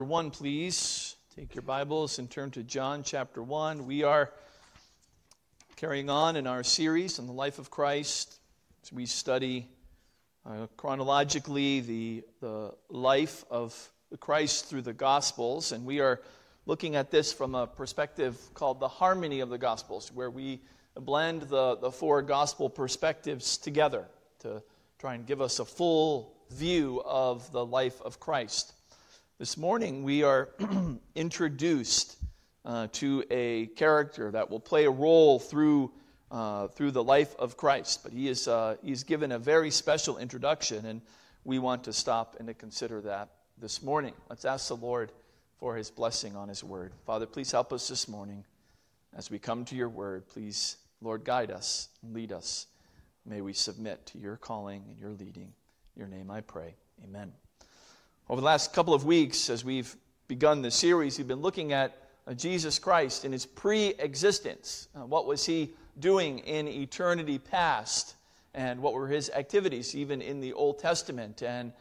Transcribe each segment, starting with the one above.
1, please. Take your Bibles and turn to John chapter 1. We are carrying on in our series on the life of Christ as we study chronologically the life of Christ through the Gospels. And we are looking at this from a perspective called the harmony of the Gospels, where we blend the four Gospel perspectives together to try and give us a full view of the life of Christ. This morning we are introduced to a character that will play a role through the life of Christ. But he's given a very special introduction, and we want to stop and to consider that this morning. Let's ask the Lord for His blessing on His Word. Father, please help us this morning as we come to Your Word. Please, Lord, guide us and lead us. May we submit to Your calling and Your leading. In Your name I pray. Amen. Over the last couple of weeks, as we've begun this series, we've been looking at Jesus Christ in His pre-existence. What was He doing in eternity past? And what were His activities, even in the Old Testament and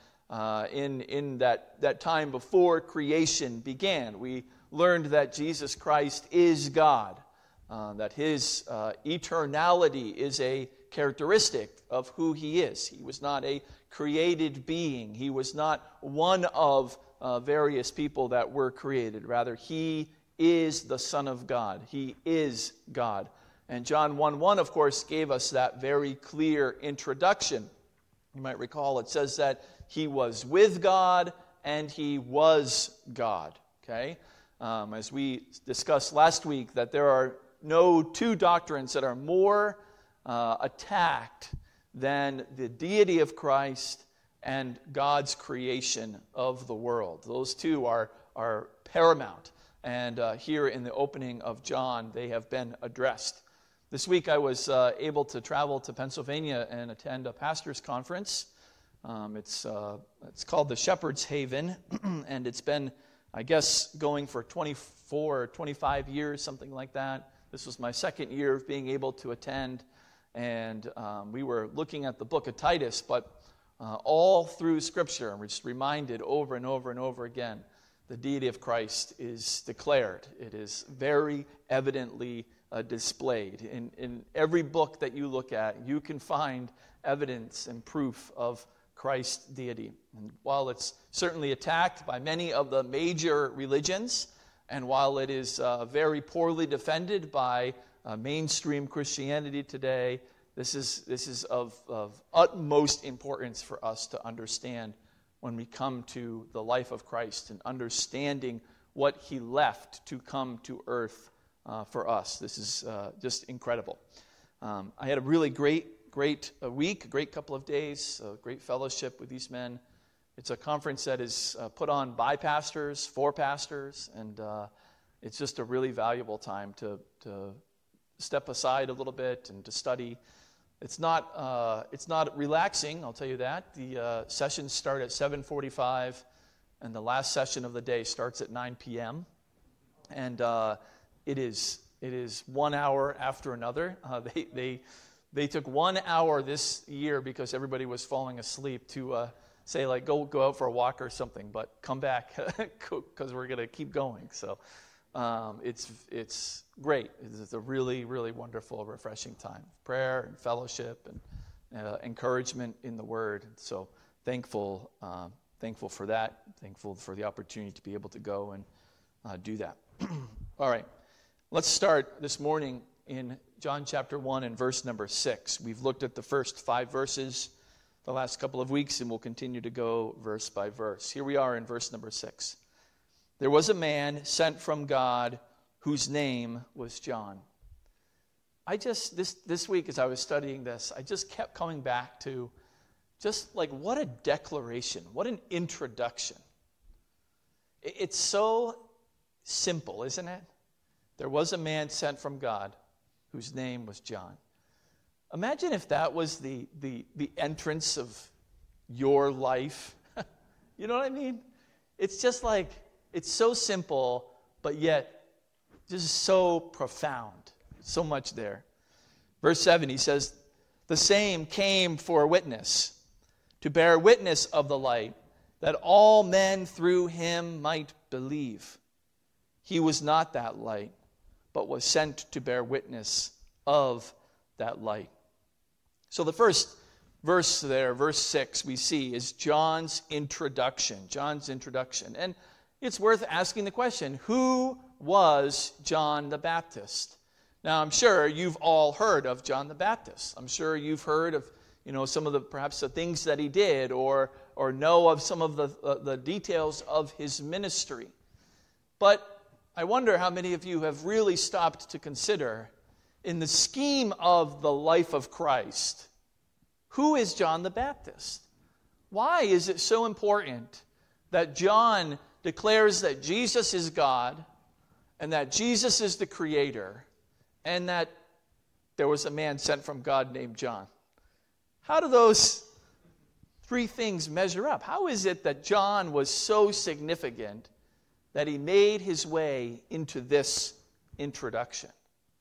in that time before creation began? We learned that Jesus Christ is God, that His eternality is a characteristic of who He is. He was not a created being. He was not one of various people that were created. Rather, He is the Son of God. He is God. And John 1:1, of course, gave us that very clear introduction. You might recall it says that He was with God and He was God. Okay? As we discussed last week, that there are no two doctrines that are more attacked than the deity of Christ and God's creation of the world. Those two are paramount. And here in the opening of John, they have been addressed. This week I was able to travel to Pennsylvania and attend a pastor's conference. It's called the Shepherd's Haven, and it's been, I guess, going for 24 or 25 years, something like that. This was my second year of being able to attend. And we were looking at the book of Titus, but all through Scripture, we're just reminded over and over and over again, the deity of Christ is declared. It is very evidently displayed. In every book that you look at, you can find evidence and proof of Christ's deity. And while it's certainly attacked by many of the major religions, and while it is very poorly defended by mainstream Christianity today, this is of utmost importance for us to understand when we come to the life of Christ and understanding what He left to come to earth for us. This is just incredible. I had a really great week, a great couple of days, a great fellowship with these men. It's a conference that is put on by pastors, for pastors, and it's just a really valuable time to step aside a little bit and to study. It's not relaxing, I'll tell you that. The sessions start at 7:45, and the last session of the day starts at 9 p.m. And it is 1 hour after another. They took 1 hour this year because everybody was falling asleep to say, like, go out for a walk or something, but come back because we're going to keep going. So it's great. It's a really, really wonderful, refreshing time. Prayer and fellowship and encouragement in the Word. So thankful for that. Thankful for the opportunity to be able to go and do that. All right. Let's start this morning in John chapter 1 and verse number 6. We've looked at the first 5 verses the last couple of weeks, and we'll continue to go verse by verse. Here we are in verse number 6. There was a man sent from God whose name was John. This week as I was studying this, I just kept coming back to just like what a declaration, what an introduction. It's so simple, isn't it? There was a man sent from God whose name was John. Imagine if that was the entrance of your life. You know what I mean? It's just like, it's so simple, but yet just so profound. So much there. Verse 7, he says, the same came for a witness, to bear witness of the light, that all men through him might believe. He was not that light, but was sent to bear witness of that light. So the first verse there, verse 6, we see is John's introduction. John's introduction. And it's worth asking the question, who was John the Baptist? Now, I'm sure you've all heard of John the Baptist. I'm sure you've heard of, some of the, perhaps the things that he did, or know of some of the details of his ministry. But I wonder how many of you have really stopped to consider, in the scheme of the life of Christ, who is John the Baptist? Why is it so important that John declares that Jesus is God, and that Jesus is the Creator, and that there was a man sent from God named John? How do those three things measure up? How is it that John was so significant that he made his way into this introduction?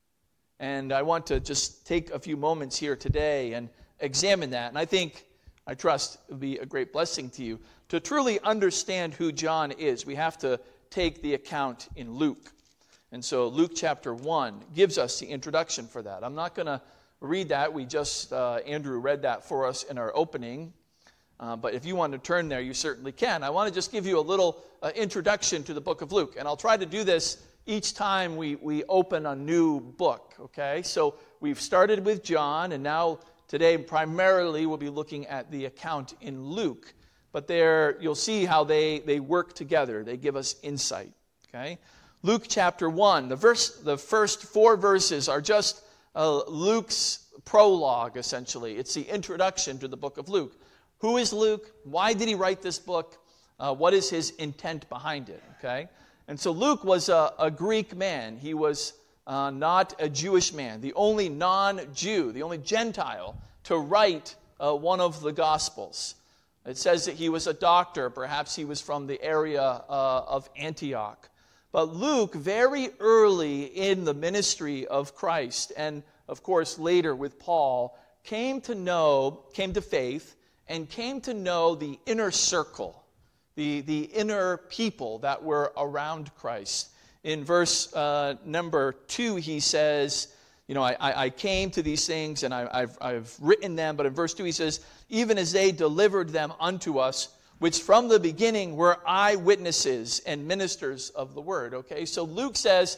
And I want to just take a few moments here today and examine that. And I trust it will be a great blessing to you. To truly understand who John is, we have to take the account in Luke. And so Luke chapter 1 gives us the introduction for that. I'm not going to read that. We just, Andrew read that for us in our opening. But if you want to turn there, you certainly can. I want to just give you a little introduction to the book of Luke. And I'll try to do this each time we open a new book, okay? So we've started with John, and now today primarily we'll be looking at the account in Luke. But there you'll see how they work together. They give us insight, okay? Luke chapter 1, the first 4 verses are just Luke's prologue, essentially. It's the introduction to the book of Luke. Who is Luke? Why did he write this book? What is his intent behind it? Okay, and so Luke was a Greek man. He was not a Jewish man, the only non-Jew, the only Gentile to write one of the Gospels. It says that he was a doctor. Perhaps he was from the area of Antioch. But Luke, very early in the ministry of Christ, and of course later with Paul, came to faith, and came to know the inner circle, the inner people that were around Christ. In verse number 2, he says, I came to these things and I've written them. But in verse 2, he says, even as they delivered them unto us, which from the beginning were eyewitnesses and ministers of the word. Okay, so Luke says,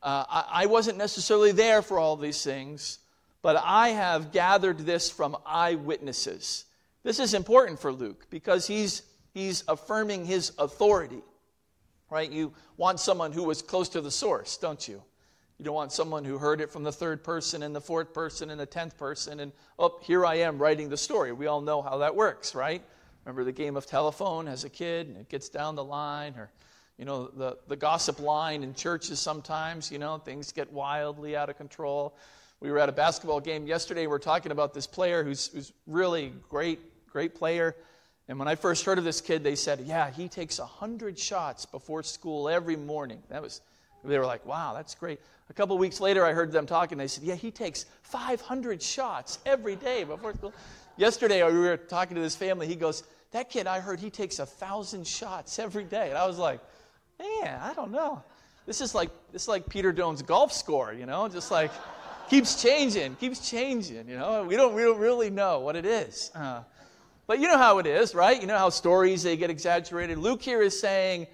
I wasn't necessarily there for all these things, but I have gathered this from eyewitnesses. This is important for Luke because he's affirming his authority, right? You want someone who was close to the source, don't you? You don't want someone who heard it from the third person and the fourth person and the 10th person and, here I am writing the story. We all know how that works, right? Remember the game of telephone as a kid, and it gets down the line, or, the gossip line in churches sometimes, things get wildly out of control. We were at a basketball game yesterday. We're talking about this player who's really great player. And when I first heard of this kid, they said, yeah, he takes 100 shots before school every morning. They were like, wow, that's great. A couple weeks later, I heard them talking. They said, yeah, he takes 500 shots every day before school. Yesterday, we were talking to this family. He goes, that kid, I heard he takes 1,000 shots every day. And I was like, man, I don't know. This is like Peter Doan's golf score, just like keeps changing. We don't really know what it is. But you know how it is, right? You know how stories, they get exaggerated. Luke here is saying,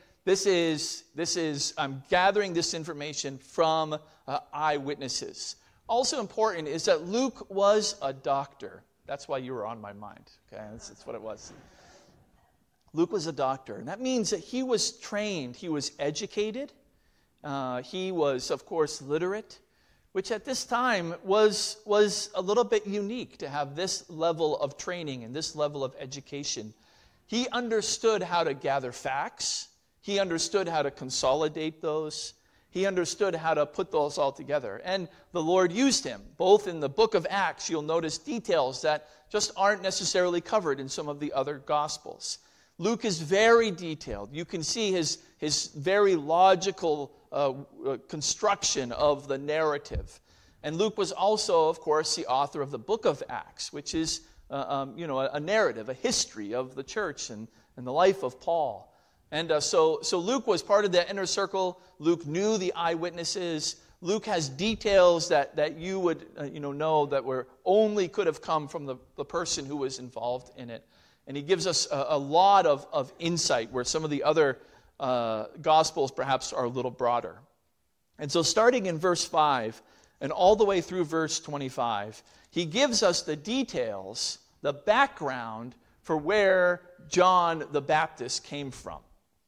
I'm gathering this information from eyewitnesses. Also important is that Luke was a doctor. That's why you were on my mind. Okay, that's what it was. Luke was a doctor, and that means that he was trained, he was educated, he was, of course, literate, which at this time was a little bit unique to have this level of training and this level of education. He understood how to gather facts. He understood how to consolidate those. He understood how to put those all together. And the Lord used him. Both in the book of Acts, you'll notice details that just aren't necessarily covered in some of the other Gospels. Luke is very detailed. You can see his very logical construction of the narrative. And Luke was also, of course, the author of the book of Acts, which is a narrative, a history of the church and the life of Paul. And so Luke was part of that inner circle. Luke knew the eyewitnesses. Luke has details that you would know that could have come from the person who was involved in it. And he gives us a lot of insight where some of the other Gospels perhaps are a little broader. And so starting in verse 5 and all the way through verse 25, he gives us the details, the background for where John the Baptist came from.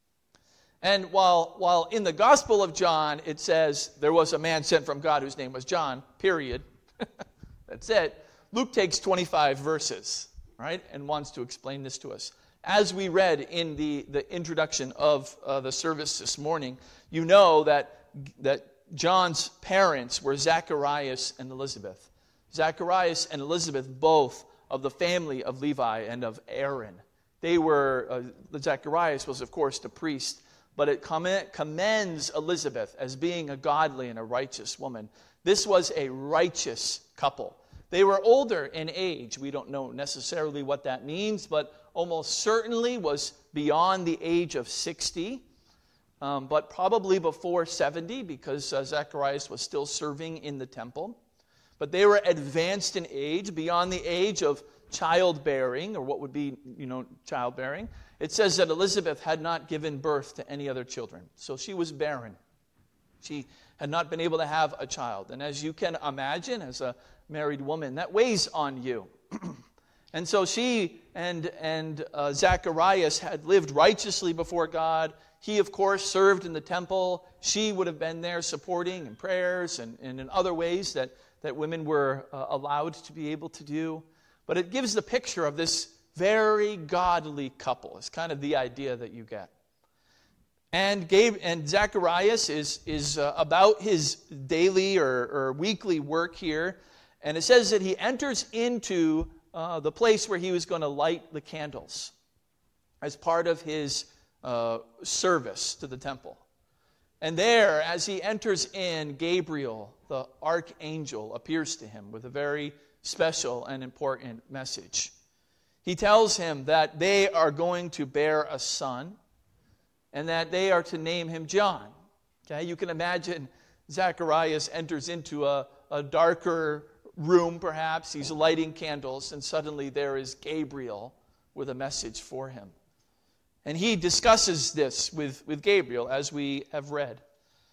And while in the Gospel of John it says there was a man sent from God whose name was John, period. That's it. Luke takes 25 verses, right, and wants to explain this to us. As we read in the introduction of the service this morning, you know that John's parents were Zacharias and Elizabeth. Zacharias and Elizabeth, both of the family of Levi and of Aaron. They were, Zacharias was, of course, the priest, but it commends Elizabeth as being a godly and a righteous woman. This was a righteous couple. They were older in age. We don't know necessarily what that means, but almost certainly was beyond the age of 60, but probably before 70 because Zacharias was still serving in the temple. But they were advanced in age, beyond the age of childbearing, or what would be, childbearing. It says that Elizabeth had not given birth to any other children, so she was barren. She had not been able to have a child. And as you can imagine, as a married woman, that weighs on you. And so she and Zacharias had lived righteously before God. He, of course, served in the temple. She would have been there supporting in prayers and in other ways that women were allowed to be able to do. But it gives the picture of this very godly couple. It's kind of the idea that you get. And Zacharias is about his daily or weekly work here. And it says that he enters into the place where he was going to light the candles as part of his service to the temple. And there, as he enters in, Gabriel, the archangel, appears to him with a very special and important message. He tells him that they are going to bear a son and that they are to name him John. Okay, you can imagine Zacharias enters into a darker room, perhaps. He's lighting candles, and suddenly there is Gabriel with a message for him. And he discusses this with Gabriel, as we have read.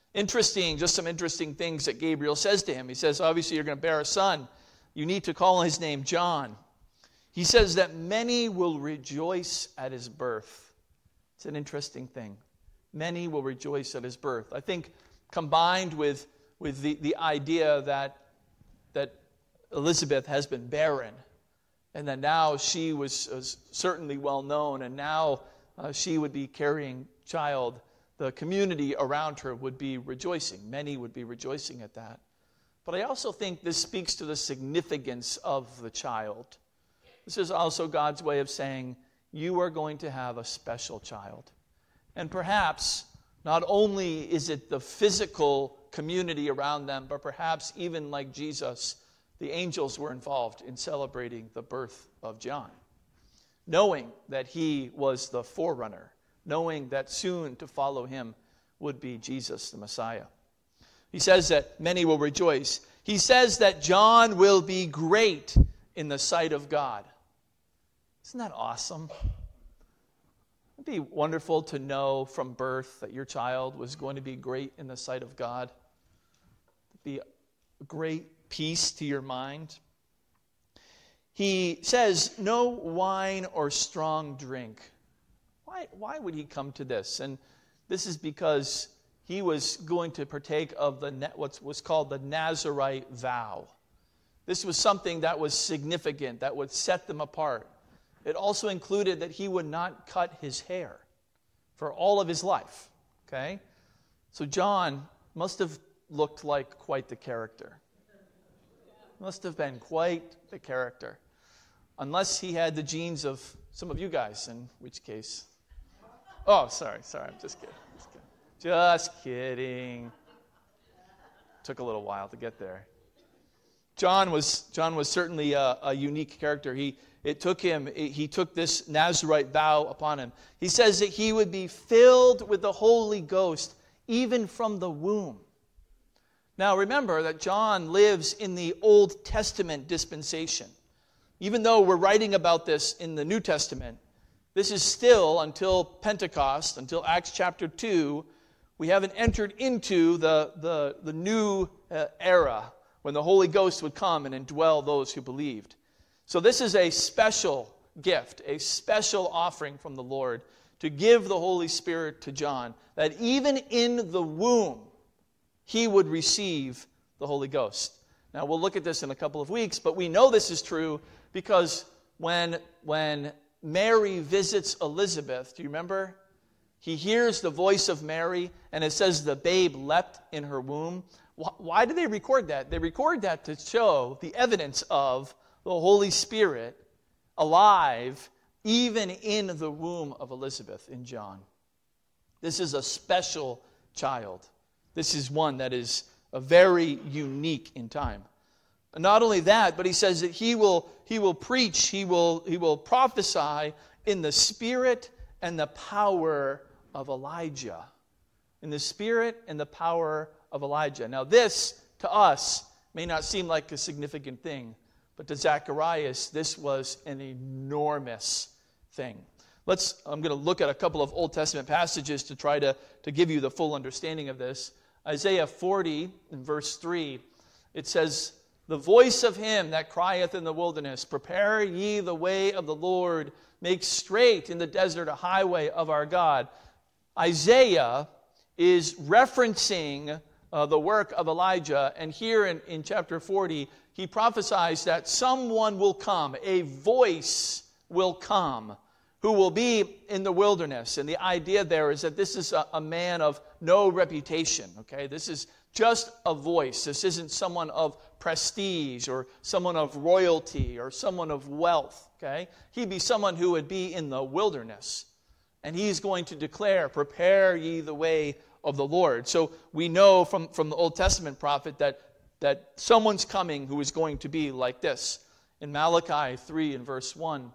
Just some interesting things that Gabriel says to him. He says, obviously, you're going to bear a son. You need to call his name John. He says that many will rejoice at his birth. It's an interesting thing. Many will rejoice at his birth. I think combined with the idea that Elizabeth has been barren, and that now she was certainly well known, and now she would be carrying child, the community around her would be rejoicing. Many would be rejoicing at that. But I also think this speaks to the significance of the child. This is also God's way of saying, you are going to have a special child. And perhaps not only is it the physical community around them, but perhaps even like Jesus, the angels were involved in celebrating the birth of John, knowing that he was the forerunner, knowing that soon to follow him would be Jesus, the Messiah. He says that many will rejoice. He says that John will be great in the sight of God. Isn't that awesome? It'd be wonderful to know from birth that your child was going to be great in the sight of God. It'd be a great peace to your mind. He says, no wine or strong drink. Why would he come to this? And this is because he was going to partake of what was called the Nazirite vow. This was something that was significant, that would set them apart. It also included that he would not cut his hair for all of his life. Okay? So John must have looked like quite the character. Must have been quite the character. Unless he had the genes of some of you guys, in which case... Oh, sorry, I'm just kidding. Just kidding. Took a little while to get there. John was certainly a unique character. He took this Nazirite vow upon him. He says that he would be filled with the Holy Ghost even from the womb. Now remember that John lives in the Old Testament dispensation. Even though we're writing about this in the New Testament, this is still, until Pentecost, until Acts chapter 2, we haven't entered into the new era when the Holy Ghost would come and indwell those who believed. So this is a special gift, a special offering from the Lord to give the Holy Spirit to John, that even in the womb, he would receive the Holy Ghost. Now, we'll look at this in a couple of weeks, but we know this is true because when Mary visits Elizabeth, do you remember? He hears the voice of Mary, and it says the babe leapt in her womb. Why do they record that? They record that to show the evidence of the Holy Spirit alive even in the womb of Elizabeth in John. This is a special child. This is one that is very unique in time. And not only that, but he says that he will preach, he will prophesy in the spirit and the power of Elijah. In the spirit and the power of Elijah. Now this, to us, may not seem like a significant thing, but to Zacharias, this was an enormous thing. I'm going to look at a couple of Old Testament passages to try to give you the full understanding of this. Isaiah 40, in verse 3, it says, "The voice of him that crieth in the wilderness, prepare ye the way of the Lord, make straight in the desert a highway of our God." Isaiah is referencing the work of Elijah, and here in chapter 40, he prophesies that someone will come, a voice will come, who will be in the wilderness. And the idea there is that this is a man of no reputation, okay? This is just a voice. This isn't someone of prestige or someone of royalty or someone of wealth, okay? He'd be someone who would be in the wilderness. And he's going to declare, "Prepare ye the way of the Lord." So we know from the Old Testament prophet that someone's coming who is going to be like this. In Malachi 3 and verse 1,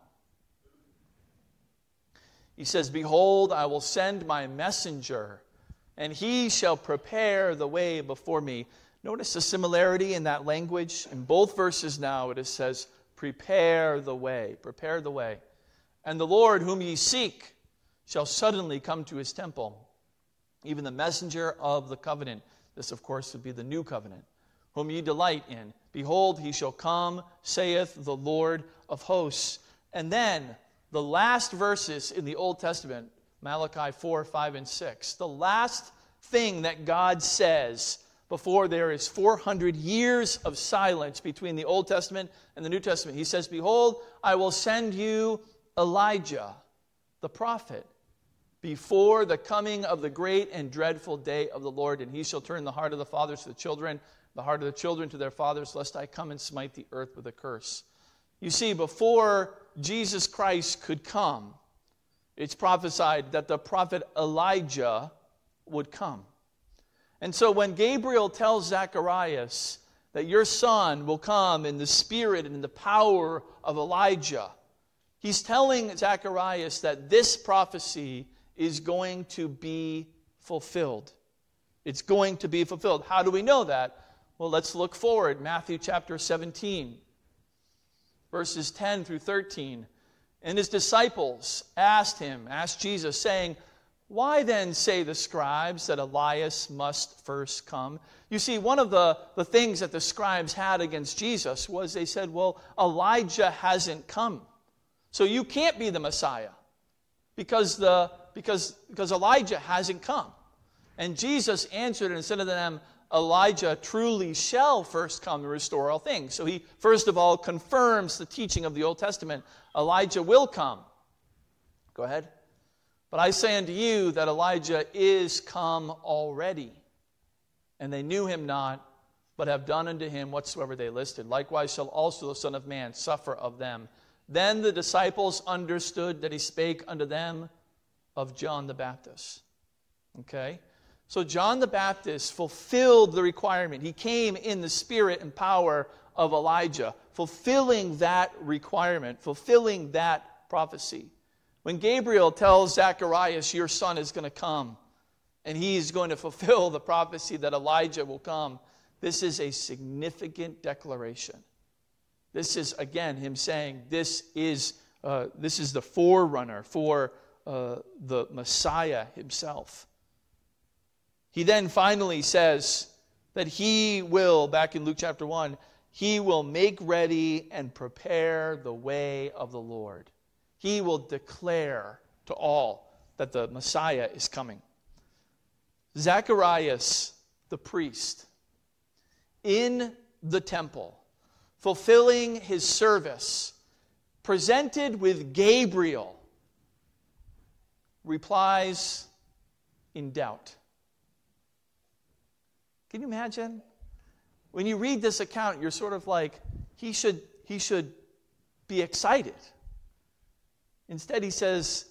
he says, "Behold, I will send my messenger, and he shall prepare the way before me." Notice the similarity in that language. In both verses now it says, "Prepare the way, prepare the way. And the Lord whom ye seek shall suddenly come to his temple. Even the messenger of the covenant," this of course would be the new covenant, "whom ye delight in. Behold, he shall come, saith the Lord of hosts." And then the last verses in the Old Testament, Malachi 4, 5, and 6, the last thing that God says before there is 400 years of silence between the Old Testament and the New Testament, he says, "Behold, I will send you Elijah, the prophet, before the coming of the great and dreadful day of the Lord, and he shall turn the heart of the fathers to the children, the heart of the children to their fathers, lest I come and smite the earth with a curse." You see, before Jesus Christ could come, it's prophesied that the prophet Elijah would come. And so when Gabriel tells Zacharias that your son will come in the spirit and in the power of Elijah, he's telling Zacharias that this prophecy is going to be fulfilled. It's going to be fulfilled. How do we know that? Well, let's look forward. Matthew chapter 17, verses 10 through 13. "And his disciples asked Jesus, saying, Why then say the scribes that Elias must first come?" You see, one of the things that the scribes had against Jesus was they said, well, Elijah hasn't come, so you can't be the Messiah because Elijah hasn't come. And Jesus answered and said to them, "Elijah truly shall first come to restore all things." So he, first of all, confirms the teaching of the Old Testament. Elijah will come. Go ahead. "But I say unto you that Elijah is come already, and they knew him not, but have done unto him whatsoever they listed. Likewise shall also the Son of Man suffer of them." Then the disciples understood that he spake unto them of John the Baptist. Okay? So John the Baptist fulfilled the requirement. He came in the spirit and power of Elijah, fulfilling that requirement, fulfilling that prophecy. When Gabriel tells Zacharias, your son is going to come, and he's going to fulfill the prophecy that Elijah will come, this is a significant declaration. This is, again, him saying this is the forerunner for the Messiah himself. He then finally says that he will, back in Luke chapter 1, he will make ready and prepare the way of the Lord. He will declare to all that the Messiah is coming. Zacharias, the priest, in the temple, fulfilling his service, presented with Gabriel, replies in doubt. Can you imagine? When you read this account, you're sort of like, he should be excited. Instead, he says,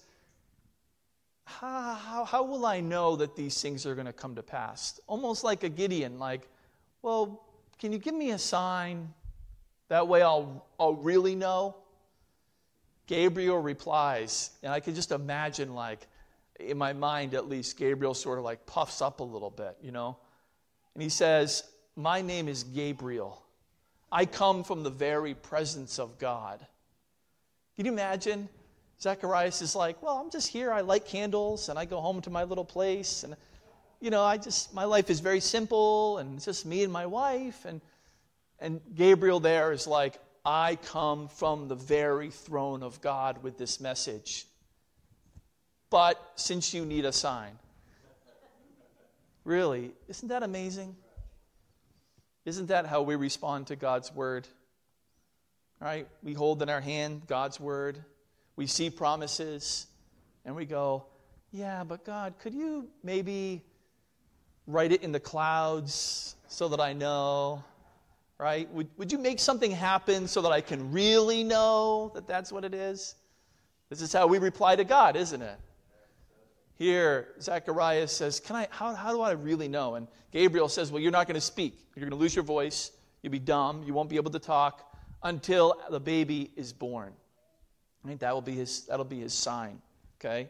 how will I know that these things are going to come to pass? Almost like a Gideon, like, well, can you give me a sign? That way I'll really know. Gabriel replies, and I can just imagine, like, in my mind at least, Gabriel sort of like puffs up a little bit, you know. And he says, my name is Gabriel. I come from the very presence of God. Can you imagine? Zacharias is like, well, I'm just here. I light candles, and I go home to my little place. And, you know, my life is very simple, and it's just me and my wife. And Gabriel there is like, I come from the very throne of God with this message. But since you need a sign. Really, isn't that amazing? Isn't that how we respond to God's word? All right, we hold in our hand God's word. We see promises, and we go, yeah, but God, could you maybe write it in the clouds so that I know? Right? Would you make something happen so that I can really know that that's what it is? This is how we reply to God, isn't it? Here, Zacharias says, how do I really know? And Gabriel says, well, you're not going to speak. You're going to lose your voice. You'll be dumb. You won't be able to talk until the baby is born. Right? That'll be his sign. Okay?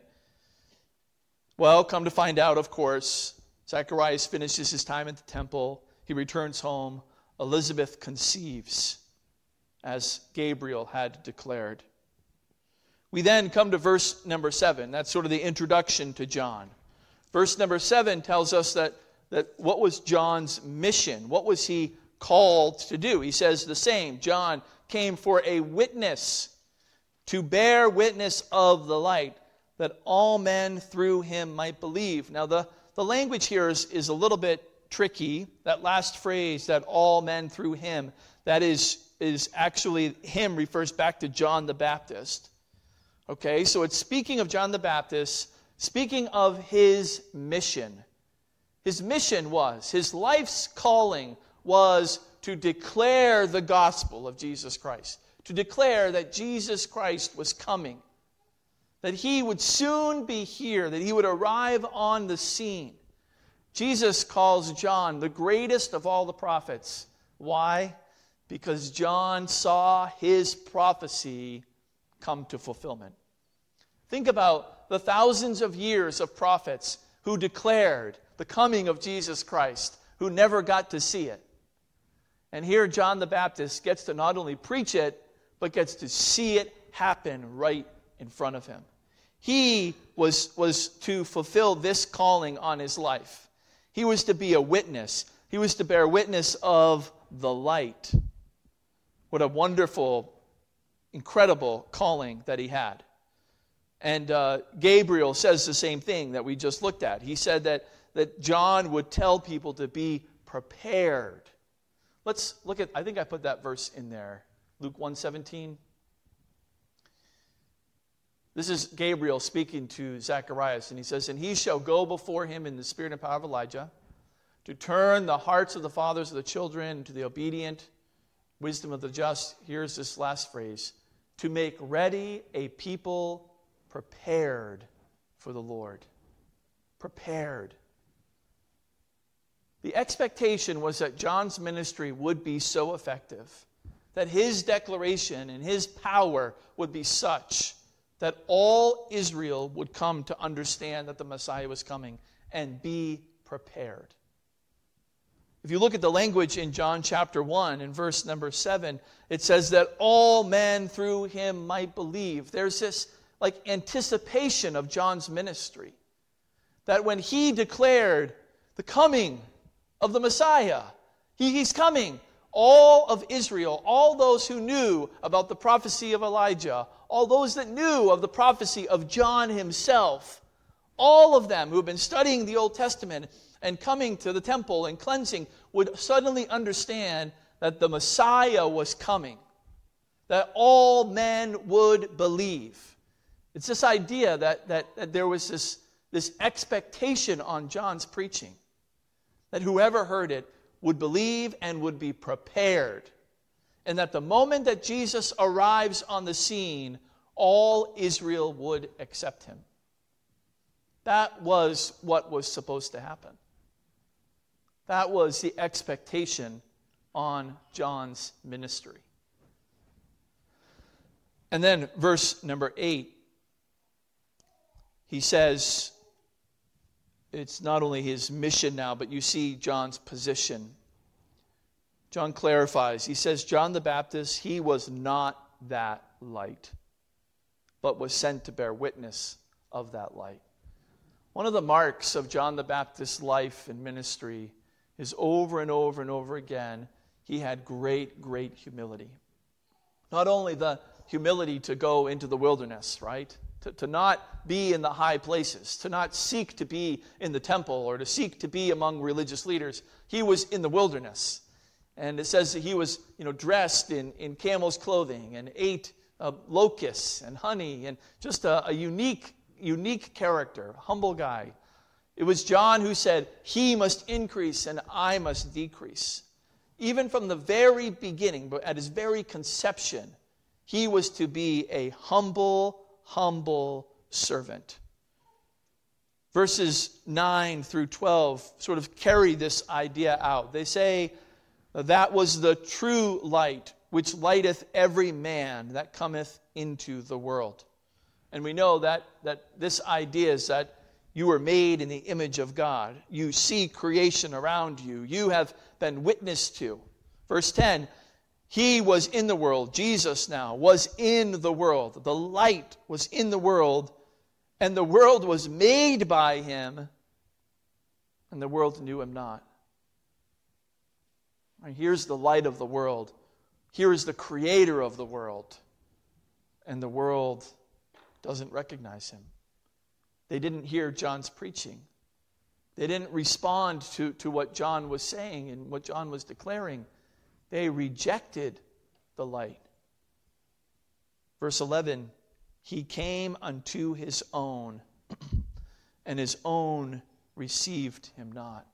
Well, come to find out, of course, Zacharias finishes his time at the temple. He returns home. Elizabeth conceives, as Gabriel had declared. We then come to verse number 7. That's sort of the introduction to John. Verse number 7 tells us that what was John's mission? What was he called to do? He says the same. John came for a witness, to bear witness of the light, that all men through him might believe. Now, the language here is a little bit tricky. That last phrase, that all men through him, that is actually, him refers back to John the Baptist. Okay, so it's speaking of John the Baptist, speaking of his mission. His mission was, his life's calling was to declare the gospel of Jesus Christ, to declare that Jesus Christ was coming, that he would soon be here, that he would arrive on the scene. Jesus calls John the greatest of all the prophets. Why? Because John saw his prophecy come to fulfillment. Think about the thousands of years of prophets who declared the coming of Jesus Christ, who never got to see it. And here John the Baptist gets to not only preach it, but gets to see it happen right in front of him. He was to fulfill this calling on his life. He was to be a witness. He was to bear witness of the light. What a wonderful, incredible calling that he had. And Gabriel says the same thing that we just looked at. He said that John would tell people to be prepared. Let's look at, I think I put that verse in there, Luke 1:17. This is Gabriel speaking to Zacharias, and he says, and he shall go before him in the spirit and power of Elijah, to turn the hearts of the fathers of the children to the obedient, wisdom of the just. Here's this last phrase, to make ready a people prepared for the Lord. Prepared. The expectation was that John's ministry would be so effective, that his declaration and his power would be such that all Israel would come to understand that the Messiah was coming and be prepared. If you look at the language in John chapter 1 and verse number 7, it says that all men through him might believe. There's this anticipation of John's ministry, that when he declared the coming of the Messiah, he's coming, all of Israel, all those who knew about the prophecy of Elijah, all those that knew of the prophecy of John himself, all of them who have been studying the Old Testament and coming to the temple and cleansing would suddenly understand that the Messiah was coming, that all men would believe. It's this idea that there was this expectation on John's preaching, that whoever heard it would believe and would be prepared, and that the moment that Jesus arrives on the scene, all Israel would accept him. That was what was supposed to happen. That was the expectation on John's ministry. And then verse number 8, he says, it's not only his mission now, but you see John's position. John clarifies. He says, John the Baptist, he was not that light, but was sent to bear witness of that light. One of the marks of John the Baptist's life and ministry is over and over and over again, he had great, great humility. Not only the humility to go into the wilderness, right? To not be in the high places, to not seek to be in the temple or to seek to be among religious leaders. He was in the wilderness. And it says that he was dressed in camel's clothing and ate locusts and honey, and just a unique character, humble guy. It was John who said, he must increase and I must decrease. Even from the very beginning, but at his very conception, he was to be a humble servant. Verses 9 through 12 sort of carry this idea out. They say, that was the true light, which lighteth every man that cometh into the world. And we know that this idea is that you were made in the image of God. You see creation around you. You have been witnessed to. Verse 10, he was in the world. Jesus now was in the world. The light was in the world, and the world was made by him, and the world knew him not. And here's the light of the world. Here is the creator of the world, and the world doesn't recognize him. They didn't hear John's preaching. They didn't respond to what John was saying and what John was declaring. They rejected the light. Verse 11, he came unto his own, and his own received him not.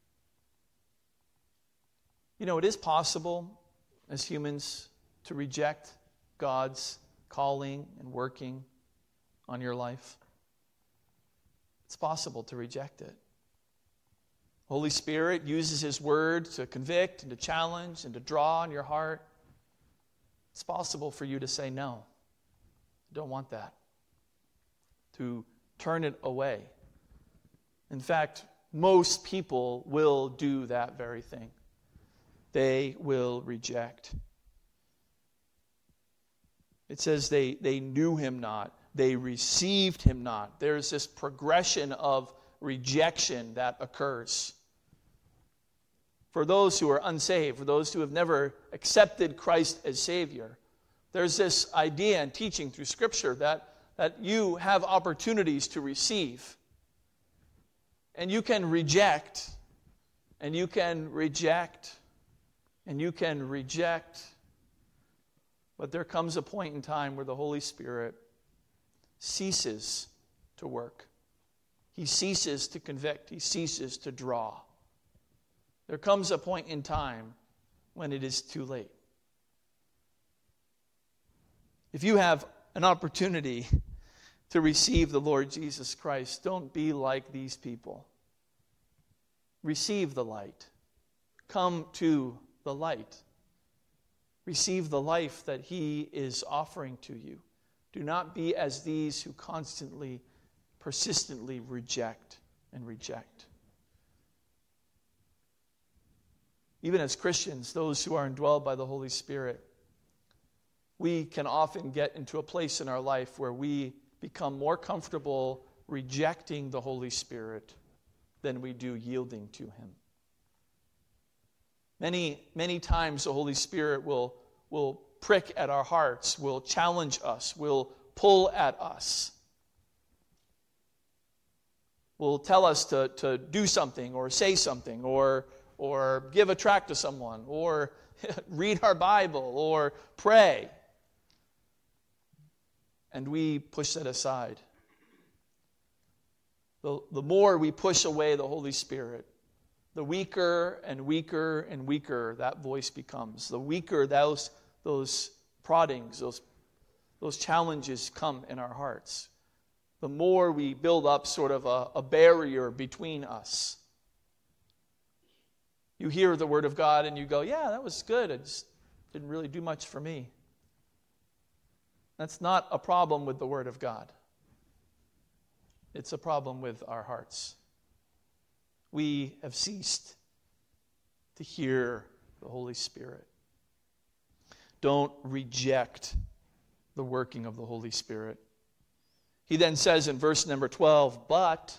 It is possible as humans to reject God's calling and working on your life. It's possible to reject it. Holy Spirit uses his word to convict and to challenge and to draw on your heart. It's possible for you to say no. I don't want that. To turn it away. In fact, most people will do that very thing. They will reject. It says they knew him not. They received him not. There's this progression of rejection that occurs. For those who are unsaved, for those who have never accepted Christ as Savior, there's this idea and teaching through Scripture that you have opportunities to receive. And you can reject, and you can reject, and you can reject. But there comes a point in time where the Holy Spirit ceases to work. He ceases to convict. He ceases to draw. There comes a point in time when it is too late. If you have an opportunity to receive the Lord Jesus Christ, don't be like these people. receive the light. Come to the light. Receive the life that He is offering to you. Do not be as these who constantly, persistently reject and reject. Even as Christians, those who are indwelled by the Holy Spirit, we can often get into a place in our life where we become more comfortable rejecting the Holy Spirit than we do yielding to Him. Many times the Holy Spirit will prick at our hearts, will challenge us, will pull at us, will tell us to do something or say something or give a tract to someone or read our Bible or pray. And we push that aside. The more we push away the Holy Spirit, the weaker and weaker and weaker that voice becomes. The weaker those proddings, those challenges come in our hearts. The more we build up sort of a barrier between us. You hear the Word of God and you go, yeah, that was good. It just didn't really do much for me. That's not a problem with the Word of God. It's a problem with our hearts. We have ceased to hear the Holy Spirit. Don't reject the working of the Holy Spirit. He then says in verse number 12, but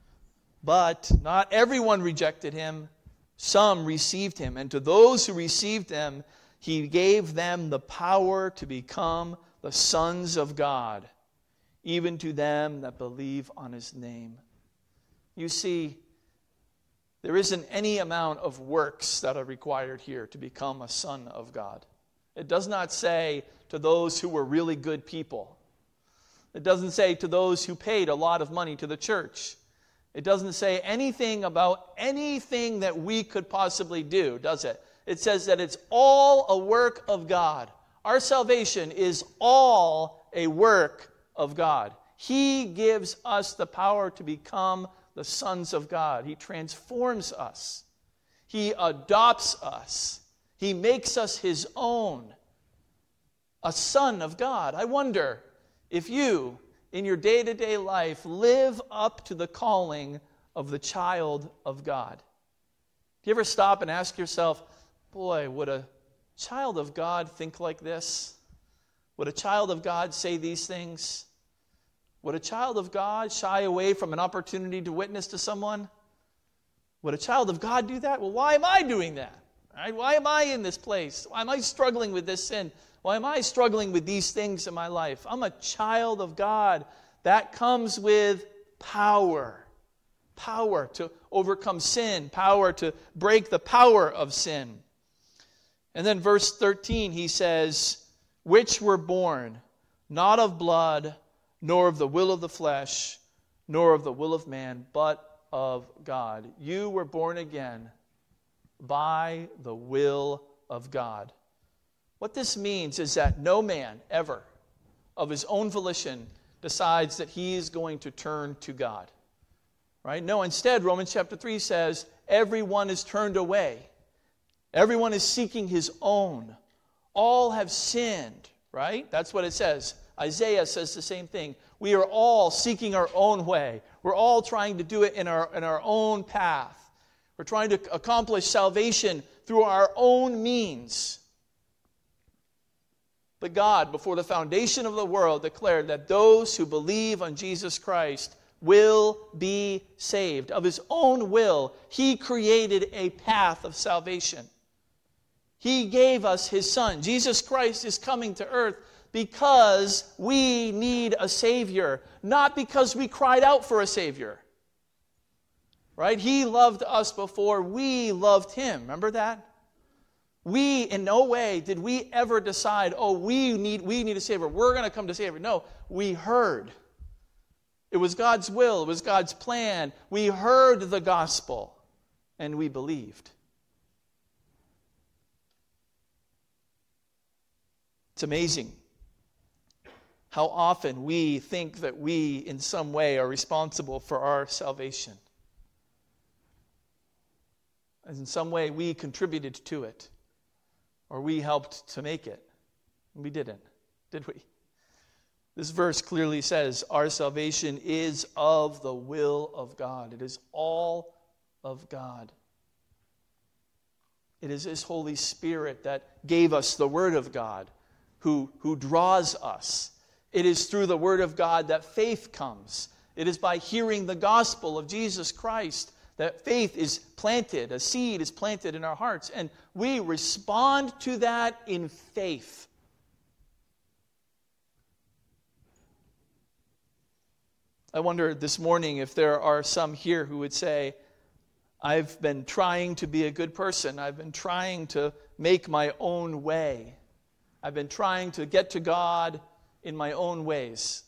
not everyone rejected Him. Some received Him. And to those who received Him, He gave them the power to become the sons of God, even to them that believe on His name. You see, there isn't any amount of works that are required here to become a son of God. It does not say to those who were really good people. It doesn't say to those who paid a lot of money to the church. It doesn't say anything about anything that we could possibly do, does it? It says that it's all a work of God. Our salvation is all a work of God. He gives us the power to become the sons of God. He transforms us. He adopts us. He makes us His own. A son of God. I wonder if you, in your day-to-day life, live up to the calling of the child of God. Do you ever stop and ask yourself, boy, would a child of God think like this? Would a child of God say these things? Would a child of God shy away from an opportunity to witness to someone? Would a child of God do that? Well, why am I doing that? Right? Why am I in this place? Why am I struggling with this sin? Why am I struggling with these things in my life? I'm a child of God. That comes with power. Power to overcome sin. Power to break the power of sin. And then verse 13, he says, which were born not of blood, nor of the will of the flesh, nor of the will of man, but of God. You were born again by the will of God. What this means is that no man ever, of his own volition, decides that he is going to turn to God. Right? No, instead, Romans chapter 3 says, everyone is turned away. Everyone is seeking his own. All have sinned, right? That's what it says. Isaiah says the same thing. We are all seeking our own way. We're all trying to do it in our own path. We're trying to accomplish salvation through our own means. But God, before the foundation of the world, declared that those who believe on Jesus Christ will be saved. Of His own will, He created a path of salvation. He gave us His Son. Jesus Christ is coming to earth because we need a Savior, not because we cried out for a Savior. Right? He loved us before we loved Him. Remember that? We, in no way did we ever decide, we need a Savior. We're going to come to Savior. No, we heard. It was God's will. It was God's plan. We heard the gospel and we believed. It's amazing how often we think that we, in some way, are responsible for our salvation. in some way we contributed to it, or we helped to make it. We didn't, did we? This verse clearly says our salvation is of the will of God. It is all of God. It is His Holy Spirit that gave us the Word of God, who draws us. It is through the Word of God that faith comes. It is by hearing the gospel of Jesus Christ that faith is planted, a seed is planted in our hearts, and we respond to that in faith. I wonder this morning if there are some here who would say, I've been trying to be a good person. I've been trying to make my own way. I've been trying to get to God in my own ways.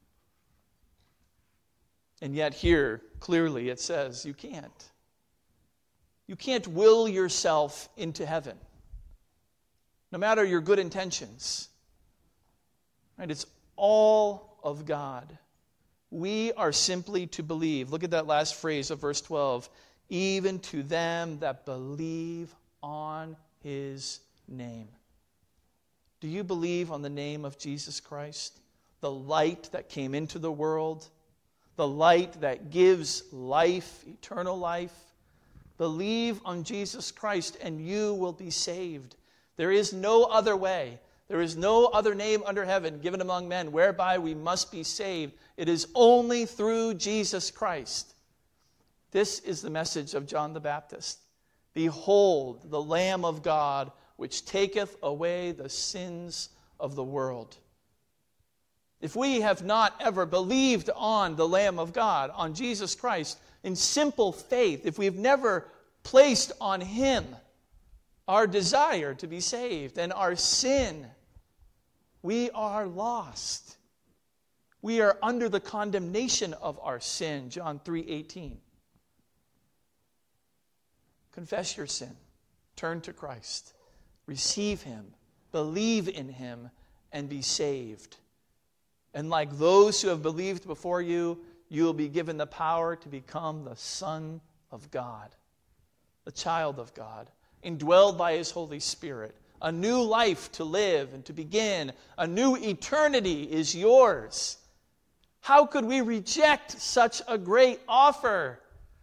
And yet here, clearly, it says you can't. You can't will yourself into heaven, no matter your good intentions. Right? It's all of God. We are simply to believe. Look at that last phrase of verse 12. Even to them that believe on His name. Do you believe on the name of Jesus Christ? The light that came into the world, the light that gives life, eternal life. Believe on Jesus Christ and you will be saved. There is no other way. There is no other name under heaven given among men whereby we must be saved. It is only through Jesus Christ. This is the message of John the Baptist. Behold, the Lamb of God, which taketh away the sins of the world. If we have not ever believed on the Lamb of God, on Jesus Christ, in simple faith, if we've never placed on Him our desire to be saved and our sin, we are lost. We are under the condemnation of our sin, John 3:18. Confess your sin. Turn to Christ. Receive Him. Believe in Him and be saved. And like those who have believed before you, you will be given the power to become the Son of God, the child of God, indwelled by His Holy Spirit. A new life to live and to begin. A new eternity is yours. How could we reject such a great offer?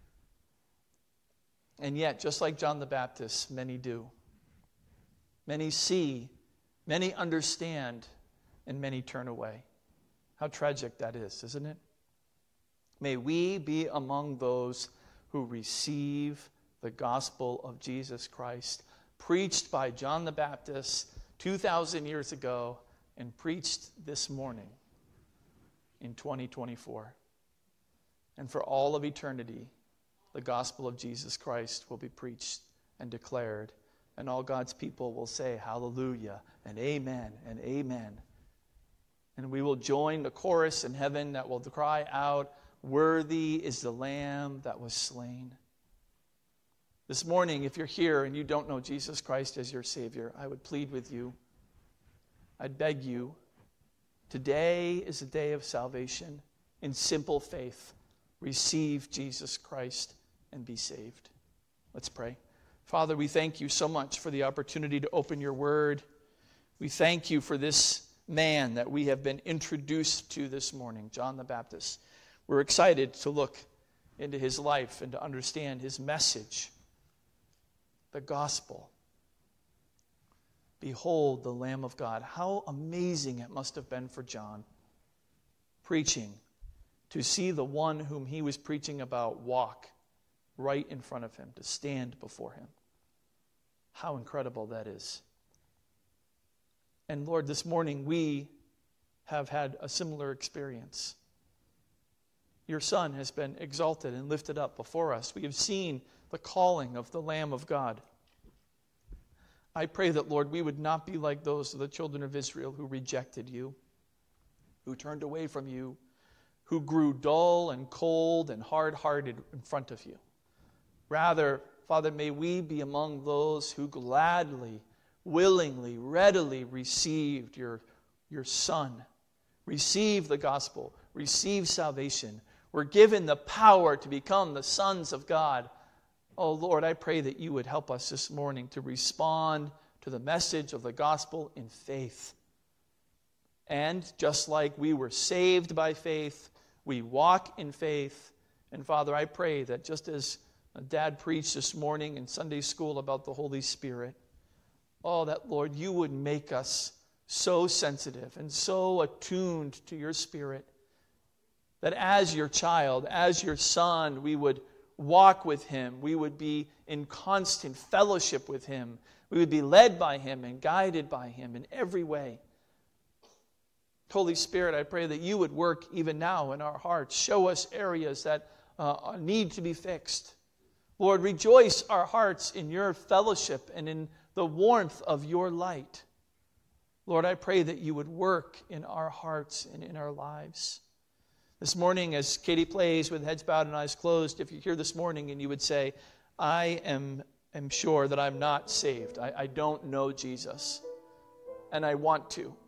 And yet, just like John the Baptist, many do. Many see, many understand, and many turn away. How tragic that is, isn't it? May we be among those who receive the gospel of Jesus Christ, preached by John the Baptist 2,000 years ago and preached this morning in 2024. And for all of eternity, the gospel of Jesus Christ will be preached and declared, and all God's people will say hallelujah and amen and amen. And we will join the chorus in heaven that will cry out, worthy is the Lamb that was slain. This morning, if you're here and you don't know Jesus Christ as your Savior, I would plead with you. I'd beg you. Today is a day of salvation. In simple faith, receive Jesus Christ and be saved. Let's pray. Father, we thank you so much for the opportunity to open your word. We thank you for this man that we have been introduced to this morning, John the Baptist. We're excited to look into his life and to understand his message, the gospel. Behold the Lamb of God. How amazing it must have been for John, preaching, to see the one whom he was preaching about walk right in front of him, to stand before him. How incredible that is. And Lord, this morning we have had a similar experience. Your Son has been exalted and lifted up before us. We have seen the calling of the Lamb of God. I pray that, Lord, we would not be like those of the children of Israel who rejected you, who turned away from you, who grew dull and cold and hard-hearted in front of you. Rather, Father, may we be among those who gladly, willingly, readily received your Son, receive the gospel, receive salvation. We're given the power to become the sons of God Oh, Lord, I pray that you would help us this morning to respond to the message of the gospel in faith. And just like we were saved by faith, we walk in faith. And Father, I pray that just as Dad preached this morning in Sunday school about the Holy Spirit, oh, that, Lord, you would make us so sensitive and so attuned to your Spirit that as your child, as your son, we would walk with him. We would be in constant fellowship with him. We would be led by him and guided by him in every way. Holy Spirit, I pray that you would work even now in our hearts. Show us areas that need to be fixed. Lord, rejoice our hearts in your fellowship and in the warmth of your light. Lord, I pray that you would work in our hearts and in our lives. This morning, as Katie plays with heads bowed and eyes closed, if you're here this morning and you would say, I am sure that I'm not saved. I don't know Jesus, and I want to.